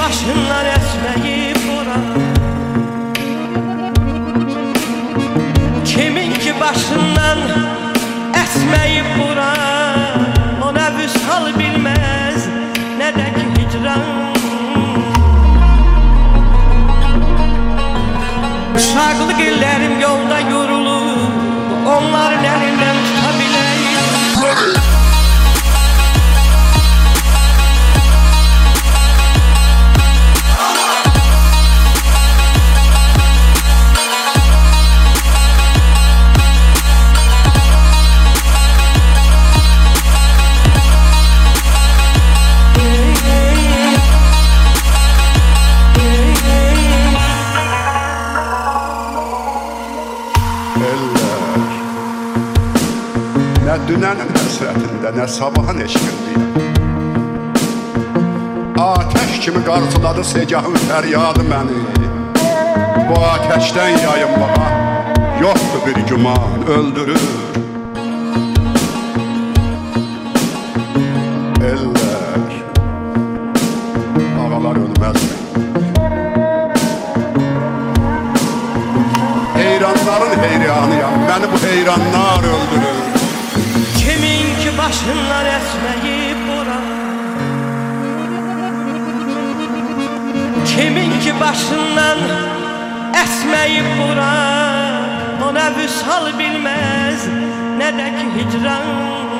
başından esmeyip bura, kimin ki başından esmeyip bura, o ne vüsal bilmez ne de ki hicran. Uşaqlıq illərim yolda yorulur, onların elindən tutabiləyim. Nə dünənin həsrətində, nə sabahın eşqindəyəm. Ateş kimi qarşıladı segahın fəryadı məni. Bu ateşdən yayınmağa yoxdur bir güman, öldürür. Eller, ağalar ölməzmi? Heyranların heyranıyam, məni bu heyranlar öldürür. Kimin ki başından esmeyip bura, kimin ki başından esmeyip bura, o ne vüsal bilmez ne de ki hicran.